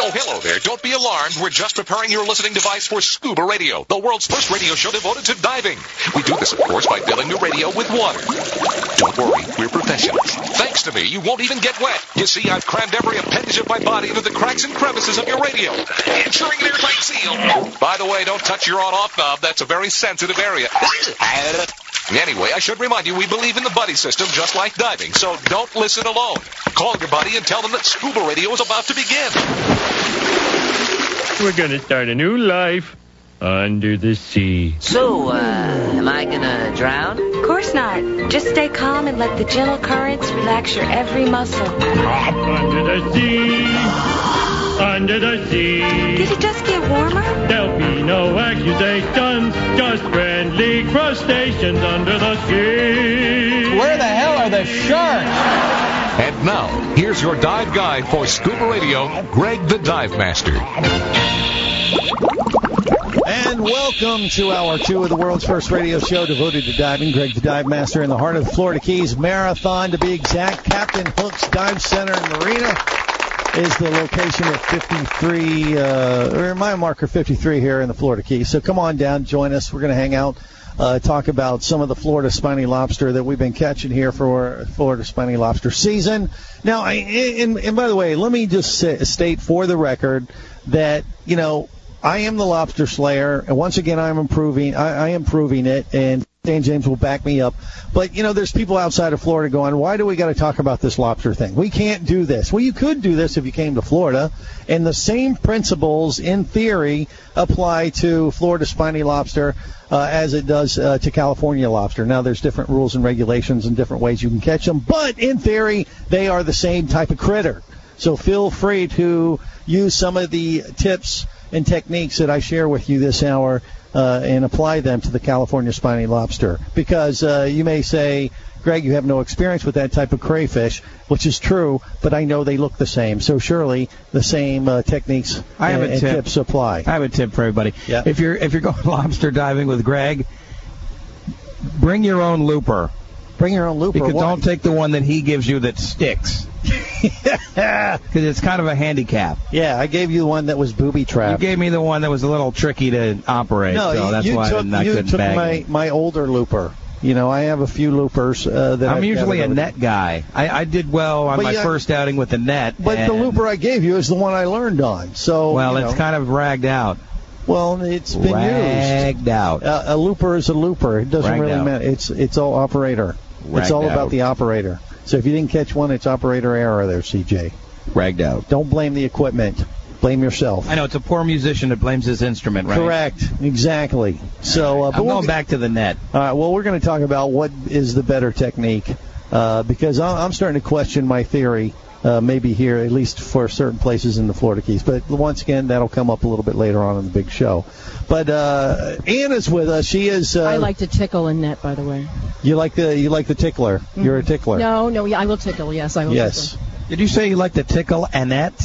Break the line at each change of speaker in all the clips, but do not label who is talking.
Oh, hello there. Don't be alarmed. We're just preparing your listening device for Scuba Radio, the world's first radio show devoted to diving. We do this, of course, by filling your radio with water. Don't worry, we're professionals. Thanks to me, you won't even get wet. You see, I've crammed every appendage of my body into the cracks and crevices of your radio, ensuring an airtight seal. By the way, don't touch your on-off knob. That's a very sensitive area. Anyway, I should remind you, we believe in the buddy system just like diving, so don't listen alone. Call your buddy and tell them that Scuba Radio is about to begin.
We're going to start a new life under the sea.
So, am I going to drown?
Of course not. Just stay calm and let the gentle currents relax your every muscle.
Up under the sea. Under the sea.
Did it just get warmer?
There'll be no accusations, just friendly crustaceans under the sea.
Where the hell are the sharks?
And now, here's your dive guide for Scuba Radio, Greg the Dive Master.
And welcome to Hour 2 of the world's first radio show devoted to diving. Greg the Dive Master in the heart of the Florida Keys Marathon, to be exact. Captain Hook's Dive Center and Marina is the location of 53, or my marker 53 here in the Florida Keys. So come on down, join us. We're going to hang out, talk about some of the Florida spiny lobster that we've been catching here for Florida spiny lobster season. Now, and by the way, let me just state for the record that, you know, I am the lobster slayer, and once again, I am proving it, and Dan James will back me up. But, you know, there's people outside of Florida going, why do we got to talk about this lobster thing? We can't do this. Well, you could do this if you came to Florida, and the same principles, in theory, apply to Florida spiny lobster as it does to California lobster. Now, there's different rules and regulations and different ways you can catch them, but in theory, they are the same type of critter. So feel free to use some of the tips and techniques that I share with you this hour and apply them to the California spiny lobster. Because you may say, Greg, you have no experience with that type of crayfish, which is true, but I know they look the same. So surely the same techniques and tips apply.
I have a tip for everybody.
Yeah.
If you're going lobster diving with Greg, bring your own looper.
Bring your own looper.
Because
Why?
don't take the one that he gives you that sticks. Because it's kind of a handicap.
Yeah, I gave you one that was booby-trapped.
You gave me the one that was a little tricky to operate,
no,
so that's why I couldn't bag it.
my older looper. You know, I have a few loopers that
I'm usually a net guy. I did well on my first outing with the net.
But the looper I gave you is the one I learned on. So
it's kind of ragged out.
Well, it's been
ragged out.
A looper is a looper. It doesn't really matter. It's all operator. It's all about the operator. So if you didn't catch one, it's operator error there, CJ.
Ragged out.
Don't blame the equipment. Blame yourself.
I know, it's a poor musician that blames his instrument, right?
Correct. Exactly. So
I'm going back to the net.
All right. Well, we're going to talk about what is the better technique because I'm starting to question my theory maybe here, at least for certain places in the Florida Keys. But once again, that'll come up a little bit later on in the big show. But Ann is with us. She is.
I like to tickle in net, by the way.
You like the tickler. Mm-hmm. You're a tickler.
No, yeah, I will tickle. Yes, I will.
Yes.
Tickle.
Did you say you like to tickle Annette?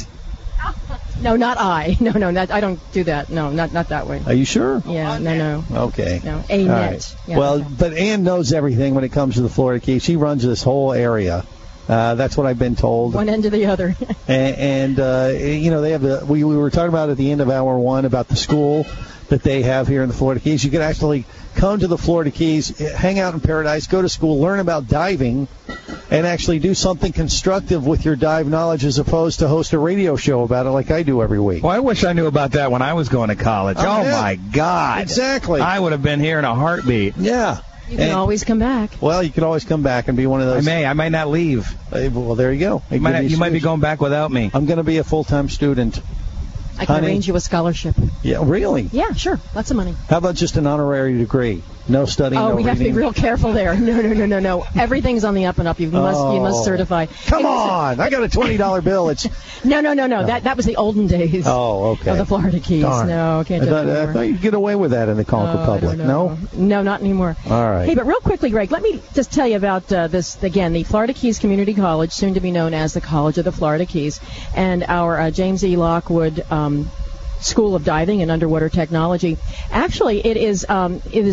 No, not I. No, I don't do that. No, not that way.
Are you sure?
Yeah, no.
Okay.
No, a net.
Right.
Yeah,
well, but Ann knows everything when it comes to the Florida Keys. She runs this whole area. That's what I've been told.
One end to the other.
and you know, they have we were talking about at the end of hour one about the school that they have here in the Florida Keys. You could actually come to the Florida Keys, hang out in Paradise, go to school, learn about diving, and actually do something constructive with your dive knowledge as opposed to host a radio show about it like I do every week.
Well, I wish I knew about that when I was going to college. Oh, my God.
Exactly.
I would have been here in a heartbeat.
Yeah.
You can always come back.
Well, you can always come back and be one of those.
I might not leave.
Well, there you go.
You might be going back without me.
I'm going to be a full-time student.
I can arrange you a scholarship.
Yeah, really?
Yeah, sure. Lots of money.
How about just an honorary degree? No studying, no reading? Oh,
we have to be real careful there. No. Everything's on the up and up. You must certify.
Come on. I got a $20 bill. It's
No. That was the olden days.
Oh, okay.
Of the Florida Keys.
Darn.
No, can't do that.
I thought you'd get away with that in the Concord public. No,
not anymore.
All right.
Hey, but real quickly, Greg, let me just tell you about this, again, the Florida Keys Community College, soon to be known as the College of the Florida Keys, and our James E. Lockwood School of Diving and Underwater Technology. Actually, it is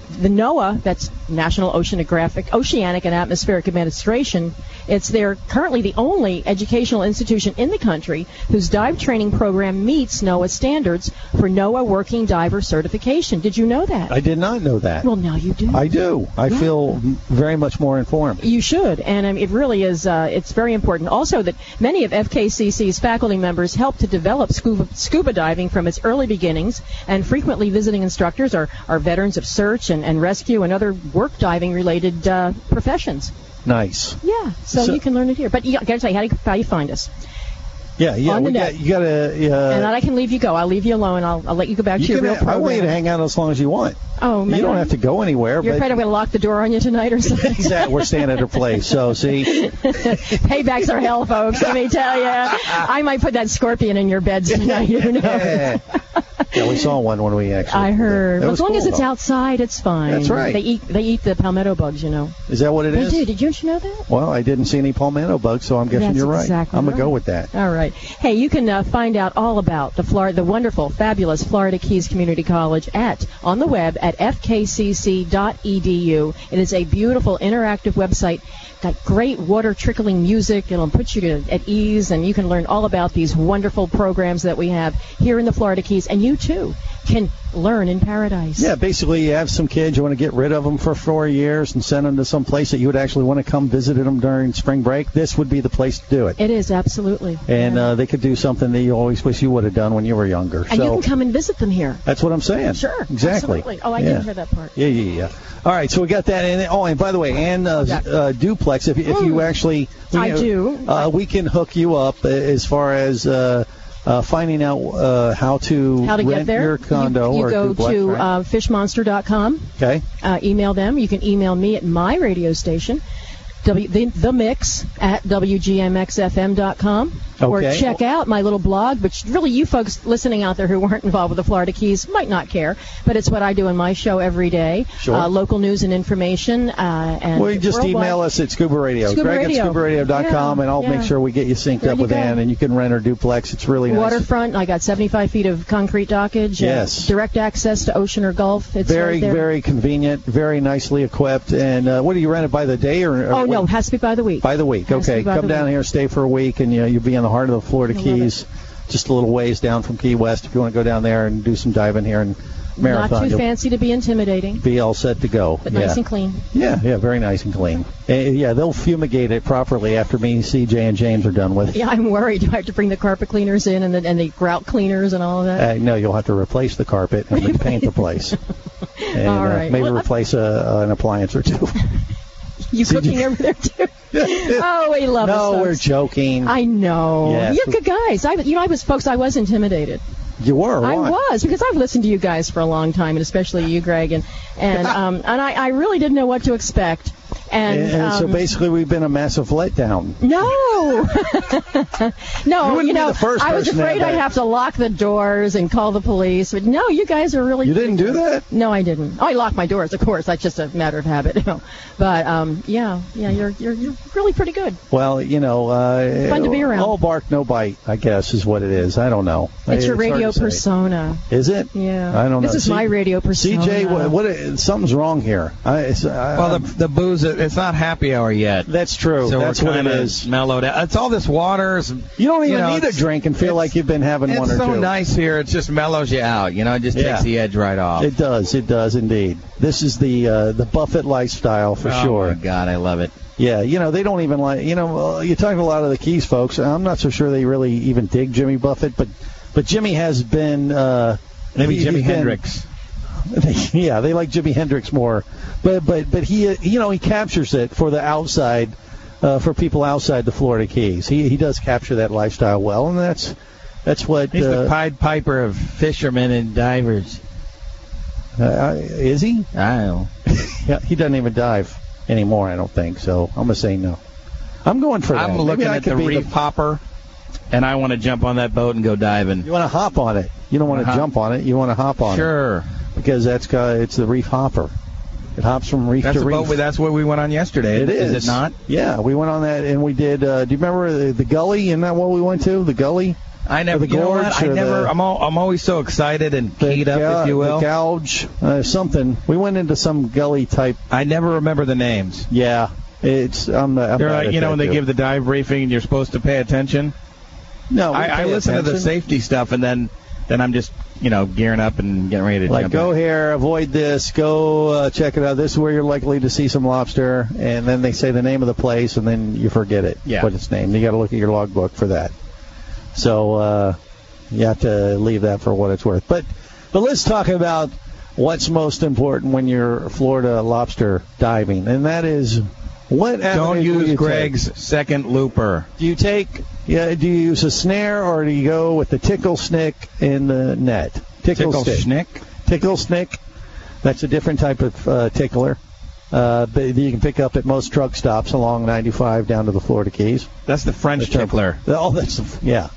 the NOAA, that's National Oceanic and Atmospheric Administration, they're currently the only educational institution in the country whose dive training program meets NOAA standards for NOAA Working Diver certification. Did you know that?
I did not know that.
Well, now you do.
I do. I feel very much more informed.
You should, and it really is. It's very important. Also, that many of FKCC's faculty members helped to develop scuba diving from its early beginnings, and frequently visiting instructors are veterans of search and rescue and other work diving related professions.
Nice.
Yeah, so you can learn it here. But I got to tell you how you find us.
Yeah.
On the net.
You got to.
And I can leave you go. I'll leave you alone. I'll let you go back to your real program.
I want you to hang out as long as you want.
Oh, man.
You don't have to go anywhere.
You're afraid I'm going to lock the door on you tonight or something?
Exactly. We're staying at her place. So, see.
Paybacks are hell, folks. Let me tell you. I might put that scorpion in your bed tonight. You know.
Yeah, we saw one when we actually.
I heard. As long as it's
though.
Outside, it's fine.
That's right.
They eat the palmetto bugs, you know.
Is that what it is?
They do. Did you know that?
Well, I didn't see any palmetto bugs, so I'm guessing
That's
you're right.
Exactly
I'm
right.
going to go with that.
All right. Hey, you can find out all about the wonderful, fabulous Florida Keys Community College on the web at fkcc.edu. It is a beautiful, interactive website. Got great water trickling music. It'll put you at ease, and you can learn all about these wonderful programs that we have here in the Florida Keys. And you, too, can learn in paradise.
Yeah, basically you have some kids, you want to get rid of them for 4 years and send them to some place that you would actually want to come visit them during spring break. This would be the place to do it.
It is, absolutely.
And they could do something that you always wish you would have done when you were younger.
And you can come and visit them here.
That's what I'm saying.
Sure.
Exactly.
Absolutely. Oh, I didn't hear that part.
Yeah. All right, so we got that. And by the way, Duplex, if you actually... we can hook you up as far as... finding out how to rent
get there.
Your condo
you
or
go
duplex,
to
right?
fishmonster.com.
Okay.
Email them. You can email me at my radio station, the Mix at WGMXFM.com. Or check out my little blog, which really you folks listening out there who weren't involved with the Florida Keys might not care, but it's what I do in my show every day.
Sure.
Local news and information. And
well, you just email us at Scuba Radio. Greg at ScubaRadio.com, and I'll make sure we get you synced up with Ann, and you can rent her duplex. It's really nice.
Waterfront, I got 75 feet of concrete dockage.
Yes.
Direct access to ocean or Gulf. It's
very,
right there.
very convenient, very nicely equipped. And what do you rent it by the day? or
no, it has to be by the week.
By the week, okay. Come down here, stay for a week, and you'll be in the heart of the Florida Keys, just a little ways down from Key West. If you want to go down there and do some diving here in Marathon.
Not too fancy to be intimidating.
Be all set to go.
But nice and clean.
Yeah, very nice and clean. They'll fumigate it properly after me, CJ, and James are done with it.
Yeah, I'm worried. Do I have to bring the carpet cleaners in and the grout cleaners and all of that?
No, you'll have to replace the carpet and repaint the place. And
all right.
maybe replace an appliance or two.
You cooking over there, too? Oh, we love us.
No, we're joking.
I know.
Yes.
You're good guys. I was intimidated.
You were? Why?
I was, because I've listened to you guys for a long time, and especially you, Greg, and I really didn't know what to expect. And
so basically we've been a massive letdown.
No. No,
you know,
I was afraid I'd have to lock the doors and call the police. But no, you guys are really...
You didn't do that?
No, I didn't. Oh, I locked my doors, of course. That's just a matter of habit. But, you're really pretty good.
Well,
fun to be around.
All bark, no bite, I guess, is what it is. I don't know.
It's your radio persona.
Is it?
Yeah.
I don't know.
This is my radio persona.
CJ, something's wrong here.
The booze, it's not happy hour yet.
That's true.
So
that's what it is.
Mellowed out. It's all this water.
You don't even need a drink and feel like you've been having one or two.
It's so nice here. It just mellows you out. It just takes the edge right off.
It does. It does indeed. This is the Buffett lifestyle for sure.
Oh, my God. I love it.
Yeah, they don't even like, you talk to a lot of the Keys folks. I'm not so sure they really even dig Jimmy Buffett, but Jimmy has been...
maybe Jimi Hendrix.
Yeah, they like Jimi Hendrix more, but he he captures it for the outside, for people outside the Florida Keys. He does capture that lifestyle well, and that's what
he's the Pied Piper of fishermen and divers.
Is he?
I don't know.
Yeah, he doesn't even dive anymore. I don't think so. I'm gonna say no. I'm going for that.
I'm looking at the reef hopper. And I want to jump on that boat and go diving.
You want to hop on it. You don't want to jump on it. You want to hop on it.
Sure.
Because it's the reef hopper. It hops from reef to reef.
That's what we went on yesterday. Is it not?
Yeah, we went on that, and we did. Do you remember the Gully? Isn't that what we went to? The Gully?
I never. You know what? I'm always so excited and keyed up, if you will.
The gouge, something. We went into some gully type.
I never remember the names.
Yeah, it's. I'm
like, when they give the dive briefing and you're supposed to pay attention.
No,
I listen to the safety stuff and then I'm just gearing up and getting ready to jump
go
in.
here, avoid this, go check it out. This is where you're likely to see some lobster, and then they say the name of the place, and then you forget it.
Yeah.
What it's named. You got to look at your logbook for that. So you have to leave that for what it's worth. But let's talk about what's most important when you're Florida lobster diving, and that is what.
Don't use Greg's second looper.
Do you use a snare, or do you go with the tickle snick in the net? Tickle
snick.
Tickle snick. That's a different type of tickler. But you can pick up at most truck stops along 95 down to the Florida Keys.
That's the French tickler.
Oh, yeah.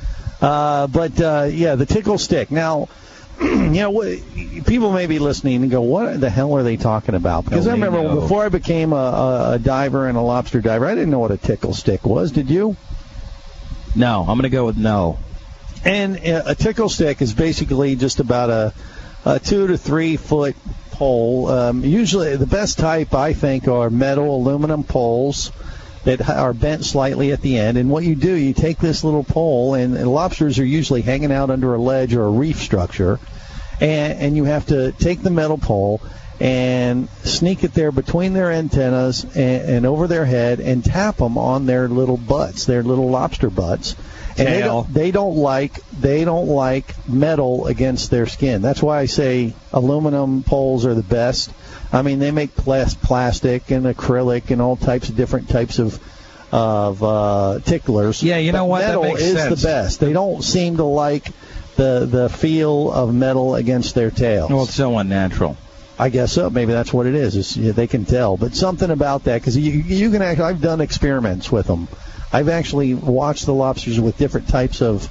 The tickle stick. Now, people may be listening and go, what the hell are they talking about? Because I remember before I became a diver and a lobster diver, I didn't know what a tickle stick was. Did you?
No. I'm going to go with no.
And a tickle stick is basically just about a 2 to 3 foot pole. Usually the best type, I think, are metal aluminum poles that are bent slightly at the end. And what you do, you take this little pole, and lobsters are usually hanging out under a ledge or a reef structure, and you have to take the metal pole and sneak it there between their antennas and over their head and tap them on their little butts, their little lobster butts. And they don't like metal against their skin. That's why I say aluminum poles are the best. I mean, they make plastic and acrylic and all types of different types of ticklers.
Yeah, you know what?
Metal
that makes
is
sense.
the best. They don't seem to like the feel of metal against their tails.
Well, it's so unnatural.
I guess so. Maybe that's what it is. They can tell. But something about that, because you can actually, I've done experiments with them. I've actually watched the lobsters with different types of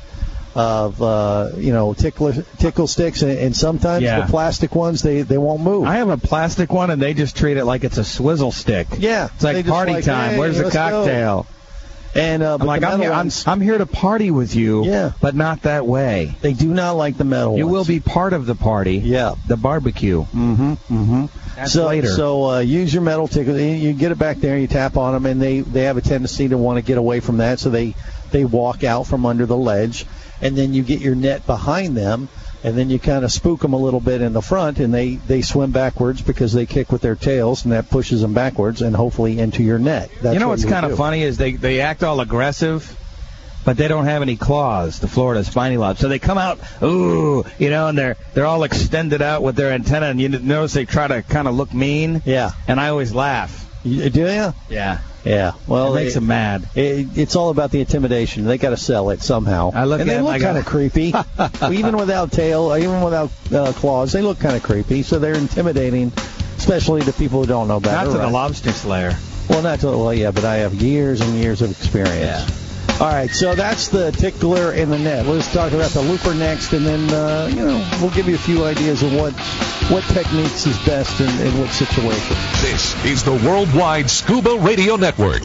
tickle sticks, and sometimes the plastic ones they won't move.
I have a plastic one, and they just treat it like it's a swizzle stick.
Yeah,
it's like party time. Hey, where's the cocktail?
Go. And
I'm like, I'm here to party with you, but not that way.
They do not like the metal
You
ones.
will be part of the party.
Yeah,
the barbecue. That's later.
So use your metal tickle. You get it back there, you tap on them, and they have a tendency to want to get away from that, so they walk out from under the ledge, and then you get your net behind them, and then you kind of spook them a little bit in the front, and they swim backwards because they kick with their tails, and that pushes them backwards and hopefully into your net. That's
what's kind of funny is they act all aggressive, but they don't have any claws, the Florida spiny lobster. So they come out, and they're all extended out with their antenna, and you notice they try to kind of look mean.
Yeah.
And I always laugh.
Do you?
Yeah.
Yeah. Well,
it makes them mad.
It's all about the intimidation. They got to sell it somehow. They look kind of creepy, even without tail, even without claws. They look kind of creepy, so they're intimidating, especially to people who don't know better.
Not to the lobster slayer.
Well, yeah, but I have years and years of experience.
Yeah.
All right, so that's the tickler in the net. Let's talk about the looper next, and then we'll give you a few ideas of what techniques is best in what situation.
This is the Worldwide Scuba Radio Network.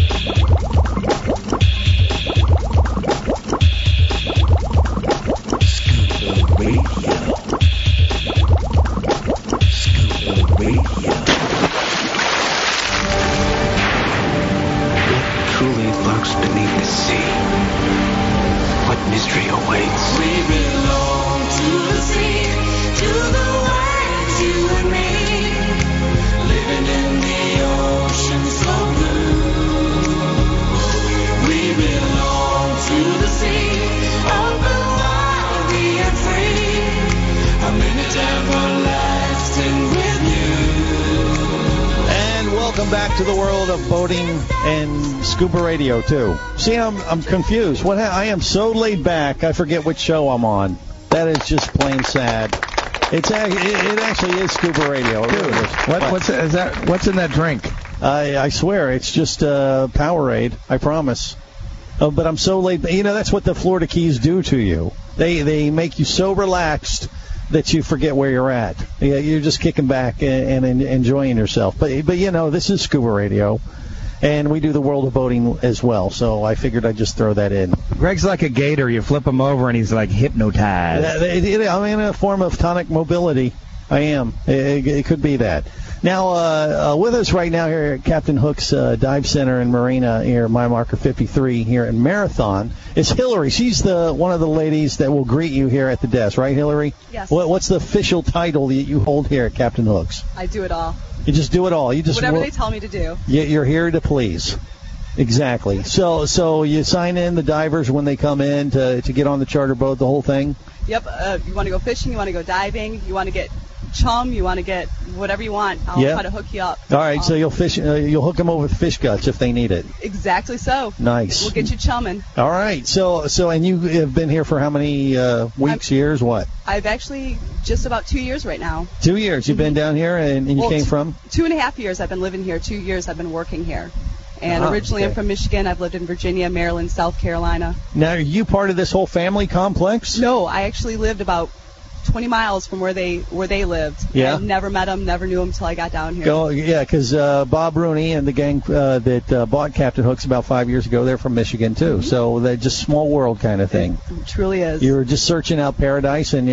Scuba Radio. Scuba Radio. Truly lurks beneath the sea. What mystery awaits?
We belong to the sea, to the waves, you and me, living in the ocean so blue. We belong to the sea, open wide, we are free, a minute everlasting with you.
And welcome back to the world of boating and scuba radio too. See, I'm confused. I am so laid back, I forget which show I'm on. That is just plain sad. It actually is scuba radio.
Dude, what's in that drink?
I swear, it's just Powerade. I promise. But I'm so laid. That's what the Florida Keys do to you. They make you so relaxed that you forget where you're at. You're just kicking back and enjoying yourself. But this is scuba radio. And we do the World of Boating as well, so I figured I'd just throw that in.
Greg's like a gator. You flip him over, and he's like hypnotized.
I'm in a form of tonic mobility. I am. It could be that. Now, with us right now here at Captain Hook's Dive Center and Marina here, mile marker 53 here in Marathon, is Hillary. She's one of the ladies that will greet you here at the desk, right, Hillary?
Yes.
What's the official title that you hold here at Captain Hook's?
I do it all.
You just do it all. You just
whatever they tell me to do.
You're here to please. Exactly. So you sign in the divers when they come in to get on the charter boat, the whole thing?
Yep. You want to go fishing, you want to go diving, you want to get chum, you want to get whatever you want. I'll try to hook you up.
All right, so you'll hook them over with fish guts if they need it.
Exactly so.
Nice.
We'll get you chumming.
All right. So and you have been here for how many weeks, years, what?
I've actually just about 2 years right now.
2 years. You've been down here, and you came from? 2.5
years I've been living here. 2 years I've been working here. And originally I'm from Michigan. I've lived in Virginia, Maryland, South Carolina.
Now, are you part of this whole family complex?
No, I actually lived about 20 miles from where they lived.
Yeah.
I never met them, never knew them until I got down here.
Because Bob Rooney and the gang that bought Captain Hook's about 5 years ago, they're from Michigan too. Mm-hmm. So they're just small world kind of thing.
It truly is.
You were just searching out paradise, and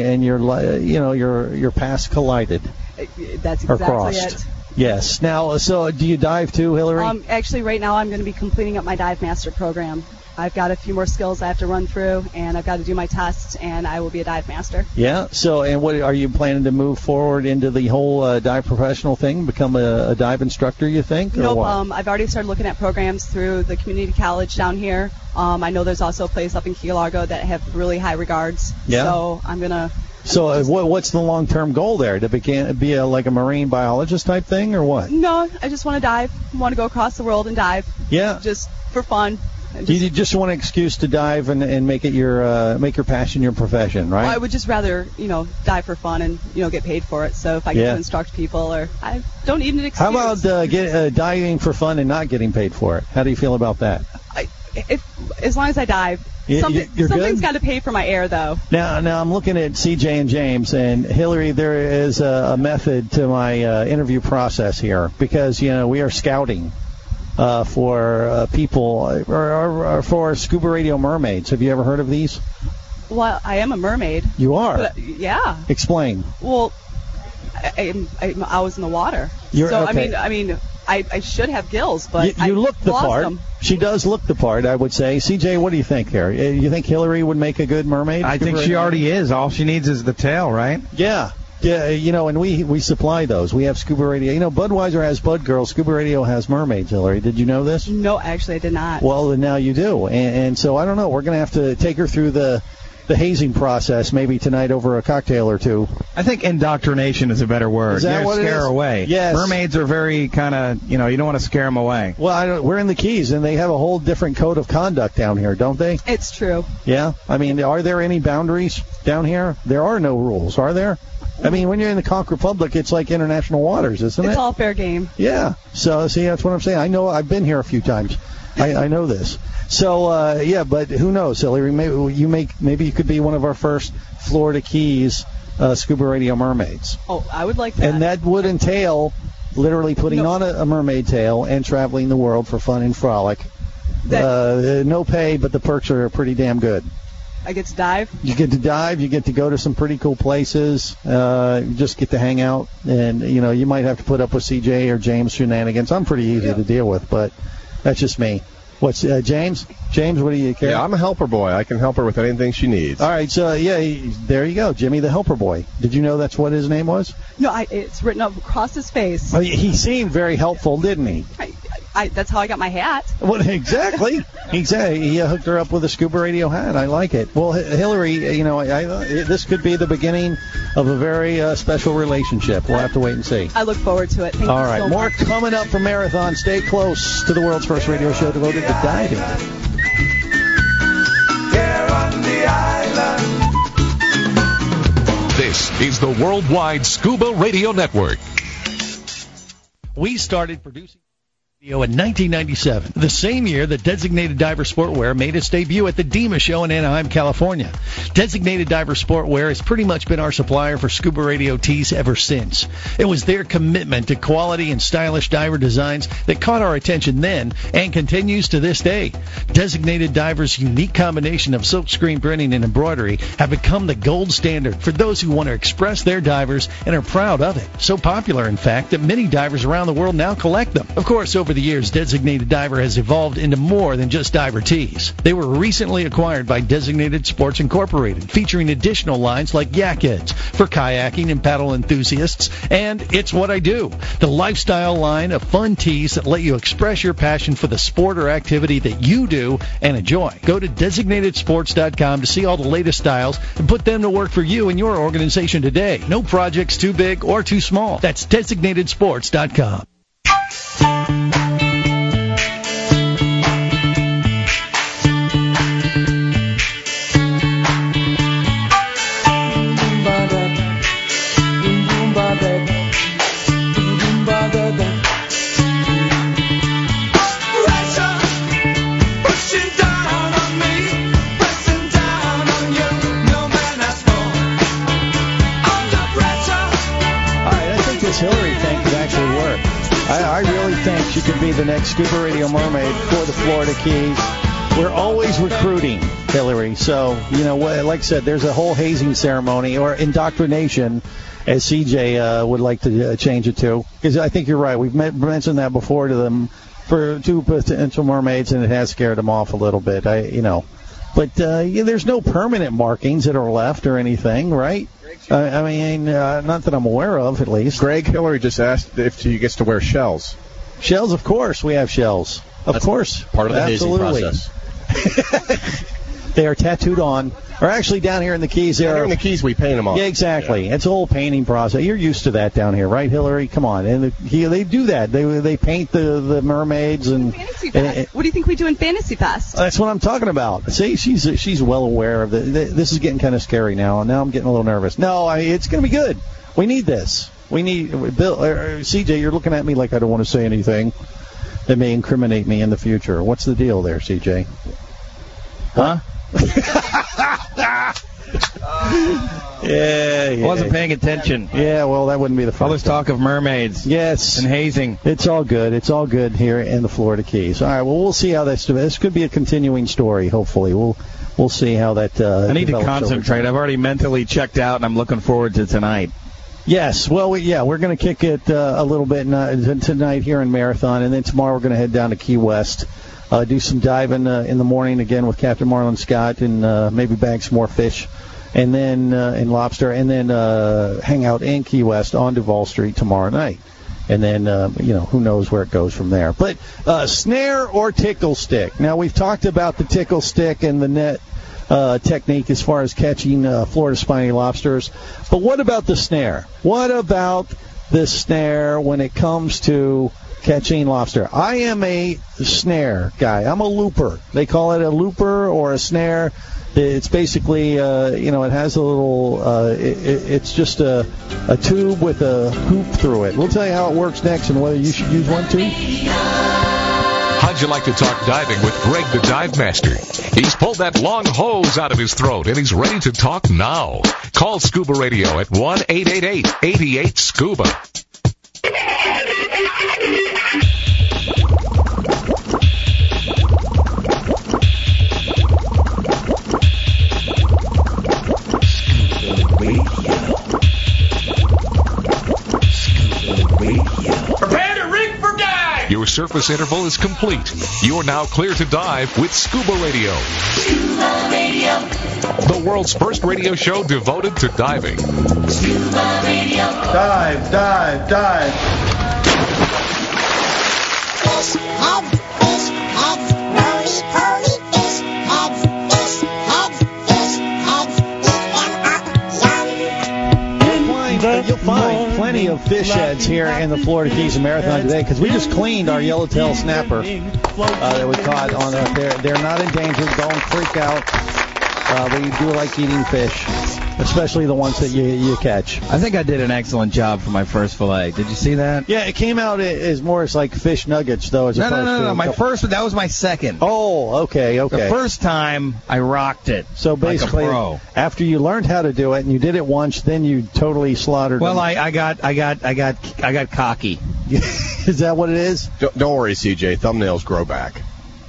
your paths collided.
That's exactly
or crossed.
it.
Yes. Now, so do you dive too, Hillary?
Actually, right now I'm going to be completing up my Dive Master program. I've got a few more skills I have to run through, and I've got to do my tests, and I will be a dive master.
Yeah. So, and what are you planning to move forward into the whole dive professional thing? Become a dive instructor, you think?
Nope.
Or what?
I've already started looking at programs through the community college down here. I know there's also a place up in Key Largo that have really high regards.
Yeah.
So I'm gonna.
So what's the long-term goal there? To be like a marine biologist type thing, or what?
No, I just want to dive. I want to go across the world and dive.
Yeah.
Just for fun.
You just want an excuse to dive and make it your passion your profession, right?
Well, I would just rather dive for fun and get paid for it. So if I get to instruct people, or I don't need an excuse.
How about diving for fun and not getting paid for it? How do you feel about that?
As long as I dive. Something's got to pay for my air, though.
Now I'm looking at CJ and James, and Hillary, there is a method to my interview process here, because we are scouting for people or for scuba radio mermaids. Have you ever heard of these?
Well, I am a mermaid.
You are?
But, yeah.
Explain.
Well, I was in the water.
Okay.
I mean, I should have gills, but
you look the
lost
part.
them.
She does look the part, I would say. CJ, what do you think here? You think Hillary would make a good mermaid?
I think she already is. All she needs is the tail, right?
Yeah. Yeah, and we supply those. We have scuba radio. Budweiser has Bud Girls. Scuba Radio has mermaids, Hillary. Did you know this?
No, actually, I did not.
Well, then now you do. And so, I don't know. We're going to have to take her through the hazing process maybe tonight over a cocktail or two.
I think indoctrination is a better word.
Is that what
scare
it is?
her away.
Yes.
Mermaids are very kind of, you don't want to scare them away.
Well, we're in the Keys, and they have a whole different code of conduct down here, don't they?
It's true.
Yeah? I mean, are there any boundaries down here? There are no rules, are there? I mean, when you're in the Conch Republic, it's like international waters, isn't it?
It's all fair game.
Yeah. So, see, that's what I'm saying. I know. I've been here a few times. I know this. So, but who knows, Hillary? Maybe you could be one of our first Florida Keys scuba radio mermaids.
Oh, I would like that.
And that would entail literally putting on a mermaid tail and traveling the world for fun and frolic. No pay, but the perks are pretty damn good.
I get to dive?
You get to dive. You get to go to some pretty cool places. You just get to hang out. And, you might have to put up with CJ or James shenanigans. I'm pretty easy to deal with, but that's just me. What's James? James, what do you care?
Yeah, I'm a helper boy. I can help her with anything she needs.
All right, so, there you go. Jimmy the helper boy. Did you know that's what his name was?
No, it's written up across his face.
Oh, he seemed very helpful, didn't he?
That's how I got my hat.
Well, exactly. He hooked her up with a scuba radio hat. I like it. Well, Hillary, this could be the beginning of a very special relationship. We'll have to wait and see.
I look forward to it. Thank
All
you
right,
so
more
much.
coming up from Marathon. Stay close to the world's first radio show devoted to diving.
Here on the island.
This is the Worldwide Scuba Radio Network.
We started producing. In 1997, the same year that Designated Diver Sportwear made its debut at the DEMA show in Anaheim, California. Designated Diver Sportwear has pretty much been our supplier for Scuba Radio tees ever since. It was their commitment to quality and stylish diver designs that caught our attention then and continues to this day. Designated Diver's unique combination of silkscreen printing and embroidery have become the gold standard for those who want to express their divers and are proud of it. So popular, in fact, that many divers around the world now collect them. Of course, over the years, Designated Diver has evolved into more than just diver tees. They were recently acquired by Designated Sports Incorporated, featuring additional lines like Yak Heads for kayaking and paddle enthusiasts, and It's What I Do, the lifestyle line of fun tees that let you express your passion for the sport or activity that you do and enjoy. Go to DesignatedSports.com to see all the latest styles and put them to work for you and your organization today. No project's too big or too small. That's DesignatedSports.com. I really think she could be the next Scuba Radio Mermaid for the Florida Keys. We're always recruiting, Hillary. So, you know, like I said, there's a whole hazing ceremony or indoctrination, as CJ would like to change it to. Because I think you're right. We've mentioned that before to them for 2 potential mermaids, and it has scared them off a little bit. But there's no permanent markings that are left or anything, right? I mean, not that I'm aware of, at least.
Greg, Hillary just asked if she gets to wear shells.
Shells, of course. We have shells. Of course.
Part of the hazing process.
They are tattooed on. Or actually, down here in the Keys,
here in the Keys, we paint them on.
Yeah, exactly. Yeah. It's a whole painting process. You're used to that down here, right, Hillary? Come on. And they do that. They paint the mermaids and.
What do you think we do in Fantasy Fest?
That's what I'm talking about. See, she's well aware of it. This is getting kind of scary now. Now I'm getting a little nervous. No, it's going to be good. We need this. We need Bill, CJ. You're looking at me like I don't want to say anything that may incriminate me in the future. What's the deal there, CJ? Huh? Yeah.
Wasn't paying attention.
Yeah, well, that wouldn't be the first.
All this talk of mermaids.
Yes.
And hazing.
It's all good. It's all good here in the Florida Keys. All right, well, we'll see how this could be a continuing story, hopefully. We'll see how that
I need to concentrate. I've already mentally checked out, and I'm looking forward to tonight.
Yes, well, we're going to kick it a little bit tonight here in Marathon, and then tomorrow we're going to head down to Key West. Do some diving in the morning again with Captain Marlon Scott and maybe bag some more fish and then in lobster, and then hang out in Key West on Duval Street tomorrow night. And then, who knows where it goes from there. But snare or tickle stick. Now, we've talked about the tickle stick and the net technique as far as catching Florida spiny lobsters. But what about the snare? What about the snare when it comes to catching lobster? I am a snare guy. I'm a looper. They call it a looper or a snare. It's basically, it has a little, it's just a tube with a hoop through it. We'll tell you how it works next and whether you should use one too.
How'd you like to talk diving with Greg the Dive Master? He's pulled that long hose out of his throat and he's ready to talk now. Call Scuba Radio at 1-888-88-SCUBA.
Prepare to rig for dive!
Your surface interval is complete. You are now clear to dive with Scuba Radio.
Scuba Radio.
The world's first radio show devoted to diving.
Scuba Radio.
Dive, dive, dive.
Fish heads, roly poly fish heads, fish heads, fish heads, eat them up, yum.
You'll find plenty of fish heads here in the Florida Keys and Marathon today because we just cleaned our yellowtail snapper that we caught on there. They're not endangered. Don't freak out. We do like eating fish. especially the ones that you catch.
I think I did an excellent job for my first fillet. Did you see that?
Yeah, it came out as more as like fish nuggets, though. As opposed
No.
to
That was my second.
Oh, okay.
The first time I rocked it.
So basically,
like a pro.
After you learned how to do it and you did it once, then you totally slaughtered.
Well,
them.
I got cocky.
Is that what it is?
Don't worry, CJ. Thumbnails grow back.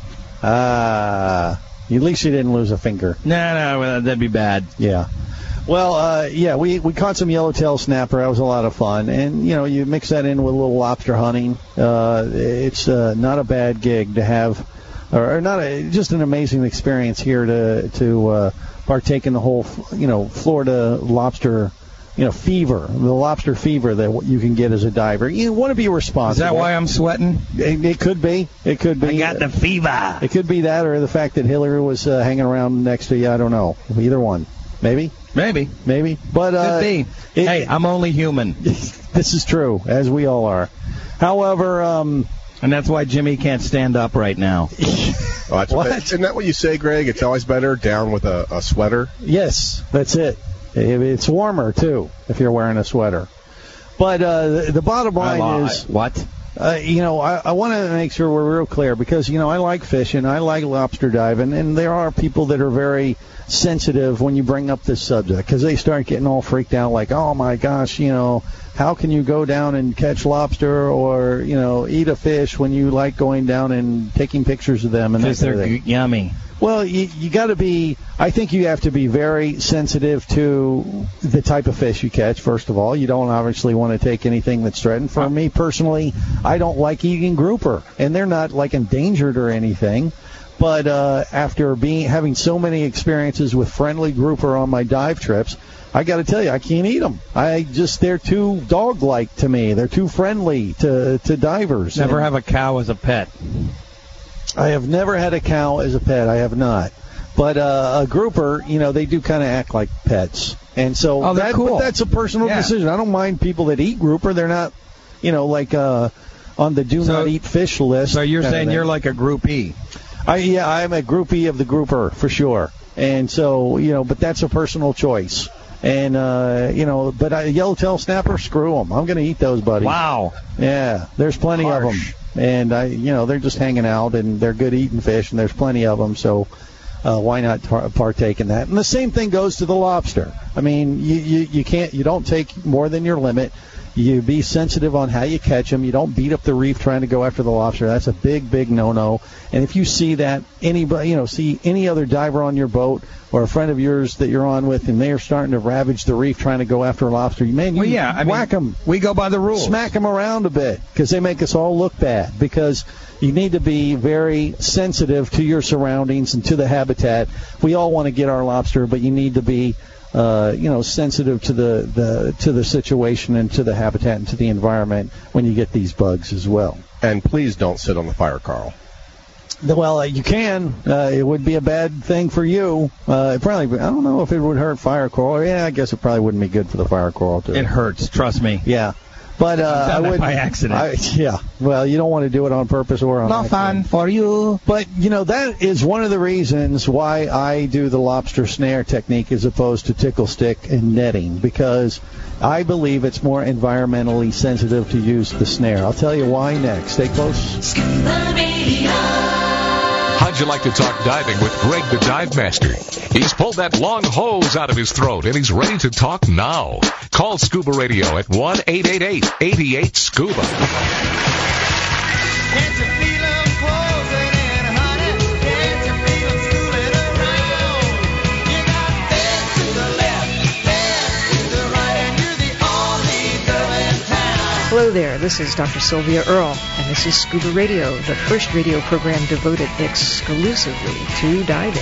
At least you didn't lose a finger.
No, that'd be bad.
Yeah. Well, we caught some yellowtail snapper. That was a lot of fun. And, you mix that in with a little lobster hunting. It's not a bad gig to have, or not just an amazing experience here to partake in the whole, Florida lobster, fever, the lobster fever that you can get as a diver. You want to be responsible.
Is that why I'm sweating?
It could be. It could be.
I got the fever.
It could be that, or the fact that Hillary was hanging around next to you. I don't know. Either one. Maybe. But
could be. Hey, I'm only human.
This is true, as we all are. However,
and that's why Jimmy can't stand up right now.
What?
Isn't that what you say, Greg? It's always better down with a sweater?
Yes, that's it. It's warmer, too, if you're wearing a sweater. But the bottom line is...
What?
I want to make sure we're real clear because, I like fishing, I like lobster diving, and there are people that are very sensitive when you bring up this subject because they start getting all freaked out like, oh, my gosh, how can you go down and catch lobster or, eat a fish when you like going down and taking pictures of them?
Because they're yummy.
Well, you got to be, I think you have to be very sensitive to the type of fish you catch, first of all. You don't obviously want to take anything that's threatened. For me personally, I don't like eating grouper, and they're not like endangered or anything. But after having so many experiences with friendly grouper on my dive trips, I got to tell you, I can't eat them. They're too dog-like to me. They're too friendly to divers.
Never have a cow as a pet.
I have never had a cow as a pet. I have not. But a grouper, they do kind of act like pets. And so
cool.
But that's a personal decision. I don't mind people that eat grouper. They're not, like on the do not eat fish list.
So you're saying you're like a groupie?
I'm a groupie of the grouper for sure. And so, but that's a personal choice. And, but yellowtail snapper, screw them. I'm going to eat those, buddy.
Wow.
Yeah, there's plenty of them. And, they're just hanging out, and they're good eating fish, and there's plenty of them, so why not partake in that? And the same thing goes to the lobster. I mean, you don't take more than your limit. You be sensitive on how you catch them. You don't beat up the reef trying to go after the lobster. That's a big, big no-no. And if you see that, see any other diver on your boat or a friend of yours that you're on with, and they're starting to ravage the reef trying to go after a lobster, whack them.
We go by the rules.
Smack them around a bit because they make us all look bad. Because you need to be very sensitive to your surroundings and to the habitat. We all want to get our lobster, but you need to be sensitive to the situation and to the habitat and to the environment when you get these bugs as well.
And please don't sit on the fire, Carl.
Well, you can. It would be a bad thing for you. I don't know if it would hurt fire coral. Yeah, I guess it probably wouldn't be good for the fire coral, too.
It hurts, trust me.
Yeah. But I would
by accident.
Well, you don't want to do it on purpose or on accident.
Fun for you.
But that is one of the reasons why I do the lobster snare technique as opposed to tickle stick and netting, because I believe it's more environmentally sensitive to use the snare. I'll tell you why next. Stay close.
Scuba Radio.
How'd you like to talk diving with Greg the Dive Master? He's pulled that long hose out of his throat, and he's ready to talk now. Call Scuba Radio at 1-888-88-SCUBA.
Can't you feel 'em closing in, honey? Can't you feel 'em scooting around? You got bed to the left, bed to the right, and you're the only girl in town.
Hello there, this is Dr. Sylvia Earle, and this is Scuba Radio, the first radio program devoted exclusively to diving.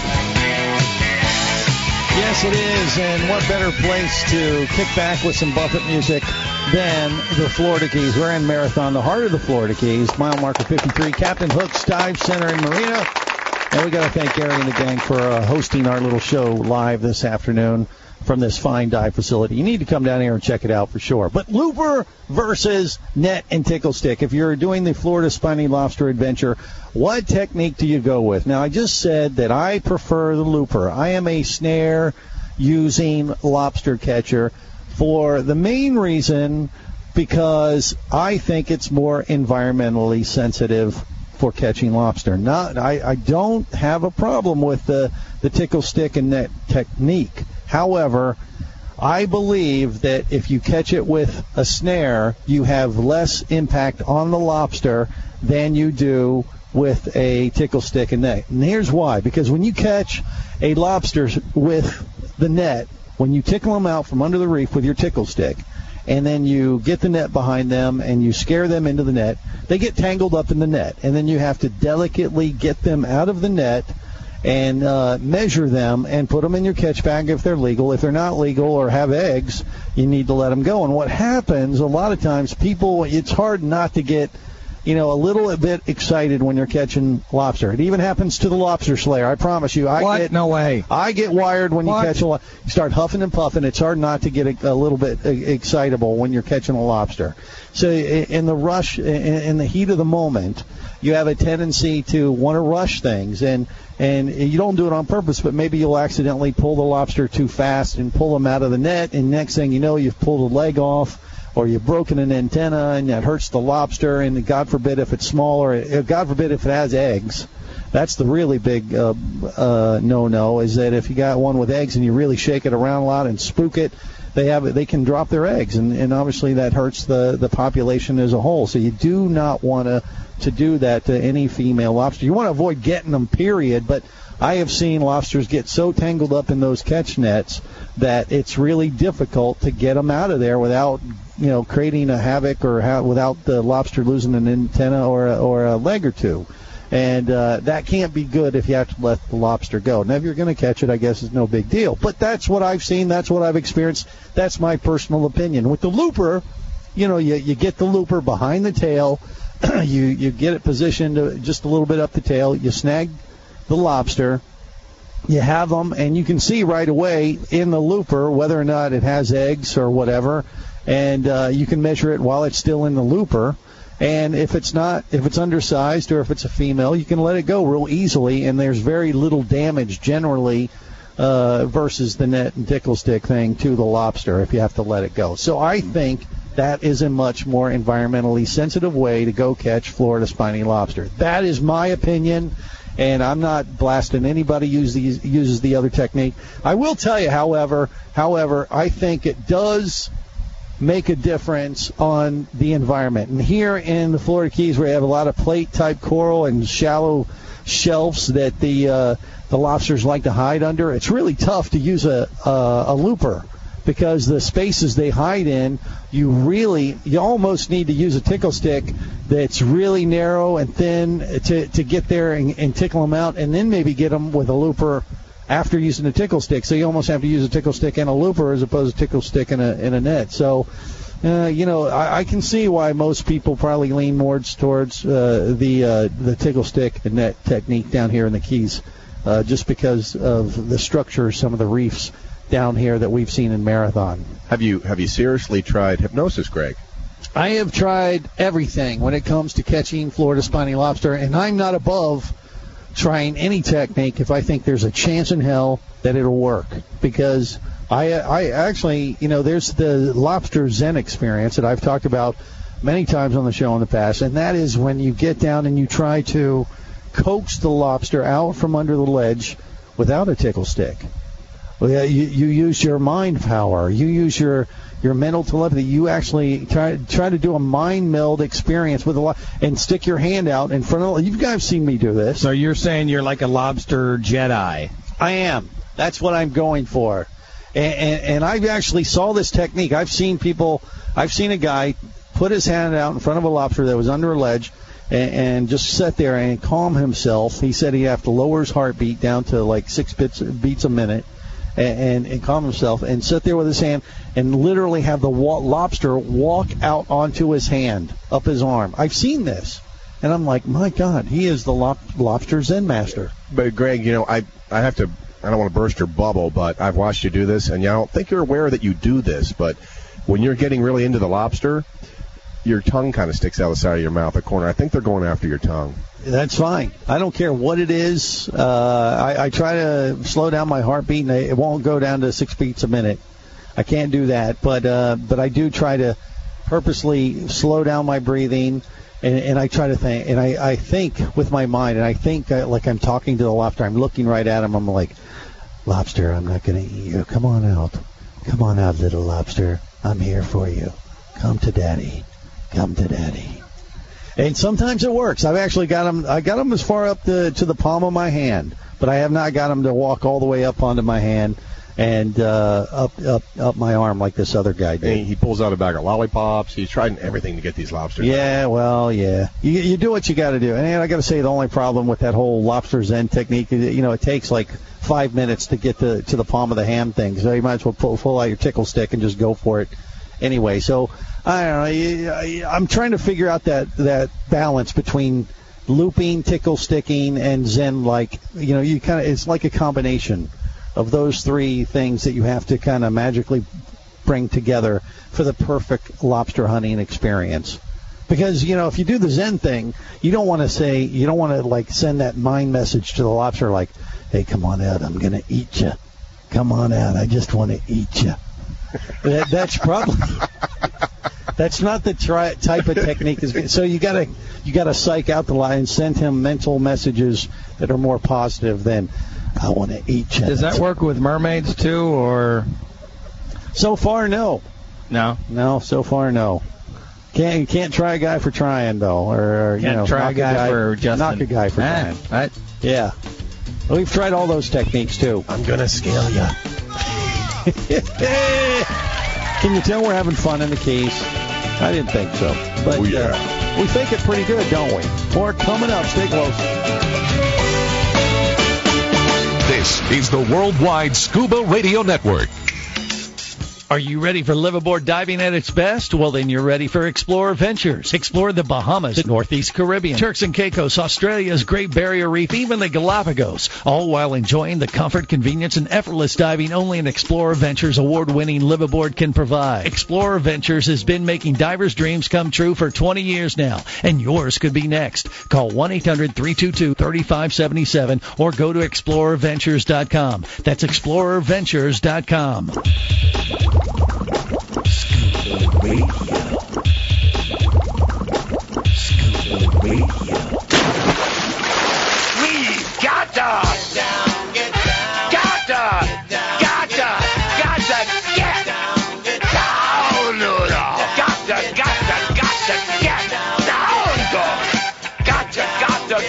Yes, it is, and what better place to kick back with some Buffett music than the Florida Keys. We're in Marathon, the heart of the Florida Keys, mile marker 53, Captain Hook's Dive Center in Marina. And we got to thank Gary and the gang for hosting our little show live this afternoon from this fine dive facility. You need to come down here and check it out for sure. But looper versus net and tickle stick. If you're doing the Florida Spiny Lobster Adventure, what technique do you go with? Now, I just said that I prefer the looper. I am a snare using Lobster Catcher for the main reason because I think it's more environmentally sensitive for catching lobster. I don't have a problem with the tickle stick and net technique. However, I believe that if you catch it with a snare, you have less impact on the lobster than you do with a tickle stick and net. And here's why. Because when you catch a lobster with the net, when you tickle them out from under the reef with your tickle stick, and then you get the net behind them and you scare them into the net, they get tangled up in the net. And then you have to delicately get them out of the net and measure them and put them in your catch bag if they're legal. If they're not legal or have eggs, you need to let them go. And what happens, a lot of times, people, it's hard not to get, a little bit excited when you're catching lobster. It even happens to the lobster slayer. I promise you.
No way.
I get wired when you catch a lobster. You start huffing and puffing. It's hard not to get a little bit excitable when you're catching a lobster. So in the rush, in the heat of the moment, you have a tendency to want to rush things, and you don't do it on purpose, but maybe you'll accidentally pull the lobster too fast and pull them out of the net, and next thing you know, you've pulled a leg off, or you've broken an antenna, and that hurts the lobster, and God forbid if it's small, or God forbid if it has eggs. That's the really big no-no, is that if you got one with eggs and you really shake it around a lot and spook it, they can drop their eggs, and obviously that hurts the population as a whole. So you do not want to do that to any female lobster. You want to avoid getting them, period, but I have seen lobsters get so tangled up in those catch nets that it's really difficult to get them out of there without creating a havoc or without the lobster losing an antenna or a leg or two. And that can't be good if you have to let the lobster go. Now, if you're going to catch it, I guess it's no big deal. But that's what I've seen. That's what I've experienced. That's my personal opinion. With the looper, you get the looper behind the tail. You get it positioned just a little bit up the tail. You snag the lobster. You have them, and you can see right away in the looper whether or not it has eggs or whatever. And you can measure it while it's still in the looper. And if it's undersized or if it's a female, you can let it go real easily, and there's very little damage generally versus the net and tickle stick thing to the lobster if you have to let it go. So I think that is a much more environmentally sensitive way to go catch Florida spiny lobster. That is my opinion, and I'm not blasting anybody who uses the other technique. I will tell you, however, I think it does make a difference on the environment. And here in the Florida Keys, where you have a lot of plate-type coral and shallow shelves that the lobsters like to hide under, it's really tough to use a looper because the spaces they hide in, you almost need to use a tickle stick that's really narrow and thin to get there and tickle them out, and then maybe get them with a looper after using a tickle stick. So you almost have to use a tickle stick and a looper as opposed to a tickle stick and a net. So, I can see why most people probably lean more towards the tickle stick and net technique down here in the Keys, just because of the structure of some of the reefs down here that we've seen in Marathon.
Have you seriously tried hypnosis, Greg?
I have tried everything when it comes to catching Florida spiny lobster, and I'm not above trying any technique if I think there's a chance in hell that it'll work. Because I actually, there's the lobster Zen experience that I've talked about many times on the show in the past, and that is when you get down and you try to coax the lobster out from under the ledge without a tickle stick. You use your mind power. You use your mental telepathy. You actually try to do a mind meld experience with and stick your hand out in front of. You guys seen me do this.
So you're saying you're like a lobster Jedi?
I am. That's what I'm going for. And I actually saw this technique. I've seen a guy put his hand out in front of a lobster that was under a ledge and just sit there and calm himself. He said he'd have to lower his heartbeat down to like 6 beats a minute. And calm himself and sit there with his hand and literally have the lobster walk out onto his hand, up his arm. I've seen this, and I'm like, my God, he is the lobster Zen master.
But Greg, I have to. I don't want to burst your bubble, but I've watched you do this, and I don't think you're aware that you do this. But when you're getting really into the lobster, your tongue kind of sticks out the side of your mouth, the corner. I think they're going after your tongue.
That's fine. I don't care what it is. I try to slow down my heartbeat, and it won't go down to 6 beats a minute. I can't do that, but I do try to purposely slow down my breathing, and I try to think, and I think with my mind, and I think like I'm talking to the lobster. I'm looking right at him. I'm like, lobster, I'm not going to eat you. Come on out. Come on out, little lobster. I'm here for you. Come to daddy. Come to daddy. And sometimes it works. I've actually got him. I got him as far up to the palm of my hand, but I have not got him to walk all the way up onto my hand and up my arm like this other guy did.
And he pulls out a bag of lollipops. He's trying everything to get these lobsters.
Yeah, well, yeah. You do what you got to do. And I got to say, the only problem with that whole lobster Zen technique is, it takes like 5 minutes to get to the palm of the hand thing. So you might as well pull out your tickle stick and just go for it anyway. So I don't know. I'm trying to figure out that balance between looping, tickle sticking, and Zen. Like, you kind of, it's like a combination of those three things that you have to kind of magically bring together for the perfect lobster hunting experience. Because, if you do the Zen thing, you don't want to like send that mind message to the lobster like, hey, come on out, I'm going to eat you. Come on out, I just want to eat you. That's probably, that's not the type of technique. So you gotta psych out the lie and send him mental messages that are more positive than, I want to eat you.
Does that work with mermaids too, or?
So far, no. No, so far, no. Can't try a guy for trying, though. Or
can't try a guy for just
knock a guy for trying.
Right?
Yeah. Well, we've tried all those techniques, too.
I'm going to scale you.
Can you tell we're having fun in the Keys? I didn't think so. But we think it pretty good, don't we? More coming up. Stay close.
This is the Worldwide Scuba Radio Network.
Are you ready for liveaboard diving at its best? Well, then you're ready for Explorer Ventures. Explore the Bahamas, the Northeast Caribbean, Turks and Caicos, Australia's Great Barrier Reef, even the Galapagos, all while enjoying the comfort, convenience, and effortless diving only an Explorer Ventures award-winning liveaboard can provide. Explorer Ventures has been making divers' dreams come true for 20 years now, and yours could be next. Call 1-800-322-3577 or go to explorerventures.com. That's explorerventures.com.
Scuba Radio. Scuba Radio.
We've got to get down, get down, got to get down, got to get down, get down, got to get down, go, got to get down,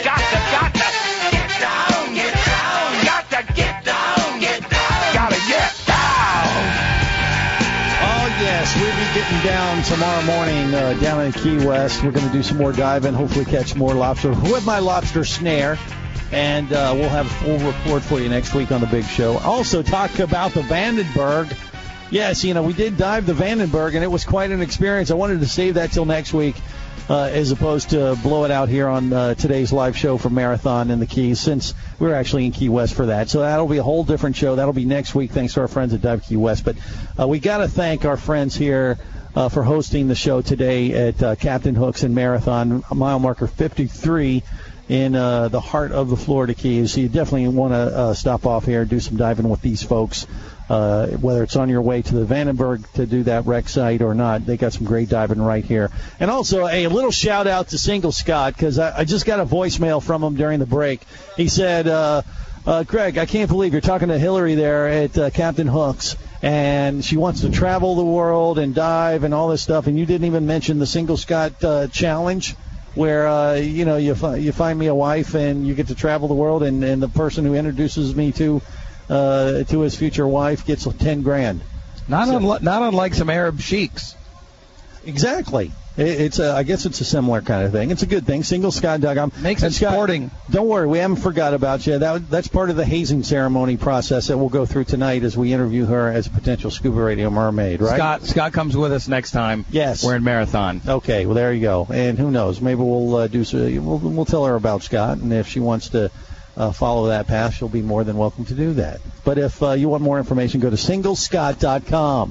got to get down, gotta get down.
Yes, we'll be getting down tomorrow morning down in Key West. We're going to do some more diving, hopefully catch more lobster with my lobster snare. And we'll have a full report for you next week on the big show. Also talk about the Vandenberg. Yes, we did dive the Vandenberg, and it was quite an experience. I wanted to save that till next week as opposed to blow it out here on today's live show for Marathon in the Keys, since we're actually in Key West for that. So that'll be a whole different show. That'll be next week, thanks to our friends at Dive Key West. But we got to thank our friends here for hosting the show today at Captain Hooks and Marathon, mile marker 53 in the heart of the Florida Keys. So you definitely want to stop off here and do some diving with these folks. Whether it's on your way to the Vandenberg to do that wreck site or not, they got some great diving right here. And also a little shout out to Single Scott, because I just got a voicemail from him during the break. He said, Greg, I can't believe you're talking to Hillary there at Captain Hooks, and she wants to travel the world and dive and all this stuff, and you didn't even mention the Single Scott challenge, where you find me a wife and you get to travel the world, and the person who introduces me to his future wife gets $10,000.
Not unlike some Arab sheiks.
Exactly. I guess it's a similar kind of thing. It's a good thing. SingleScott.com.
Makes it sporting.
Don't worry, we haven't forgot about you. That's part of the hazing ceremony process that we'll go through tonight as we interview her as a potential Scuba Radio mermaid, right?
Scott comes with us next time.
Yes.
We're in Marathon.
Okay, well, there you go. And who knows? Maybe we'll we'll tell her about Scott, and if she wants to follow that path, she'll be more than welcome to do that. But if you want more information, go to SingleScott.com.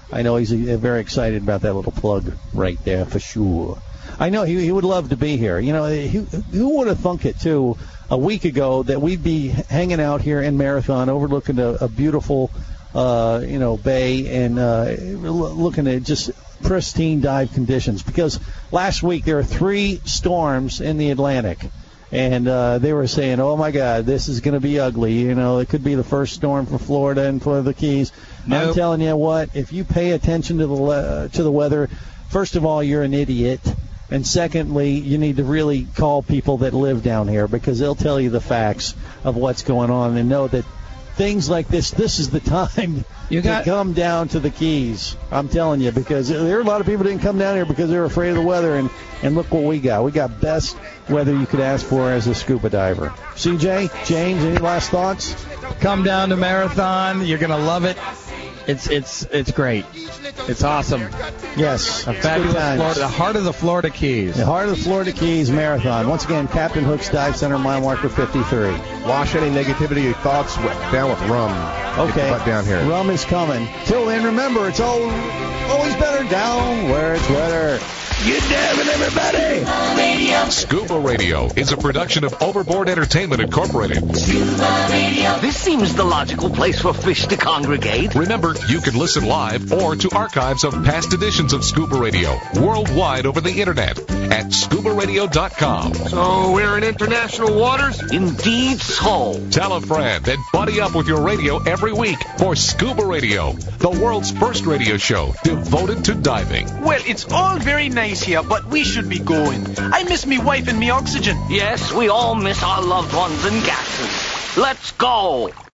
I know he's very excited about that little plug right there for sure. I know he would love to be here. You know, who would have thunk it, too, a week ago that we'd be hanging out here in Marathon overlooking a beautiful, bay and looking at just pristine dive conditions. Because last week there were 3 storms in the Atlantic. And they were saying, oh, my God, this is going to be ugly. You know, it could be the first storm for Florida and for the Keys. Nope. I'm telling you what, if you pay attention to the weather, first of all, you're an idiot. And secondly, you need to really call people that live down here because they'll tell you the facts of what's going on and know that things like this is the time to come down to the Keys. I'm telling you, because there are a lot of people who didn't come down here because they were afraid of the weather, and look what we got. We got best weather you could ask for as a scuba diver. CJ, James, any last thoughts?
Come down to Marathon. You're going to love it. It's great. It's awesome.
Yes.
A fabulous Florida, the heart of the Florida Keys.
The heart of the Florida Keys Marathon. Once again, Captain Hook's Dive Center, mile marker 53.
Wash any negativity thoughts down with rum.
Okay.
Get the butt down here.
Rum is coming. Till then, remember, it's always better down where it's wetter. Get diving, everybody!
Scuba Radio is a production of Overboard Entertainment Incorporated.
This seems the logical place for fish to congregate.
Remember, you can listen live or to archives of past editions of Scuba Radio worldwide over the internet at scubaradio.com.
So we're in international waters? Indeed so.
Tell a friend and buddy up with your radio every week for Scuba Radio, the world's first radio show devoted to diving.
Well, it's all very nice here, but we should be going. I miss me wife and me oxygen.
Yes, we all miss our loved ones and gases. Let's go.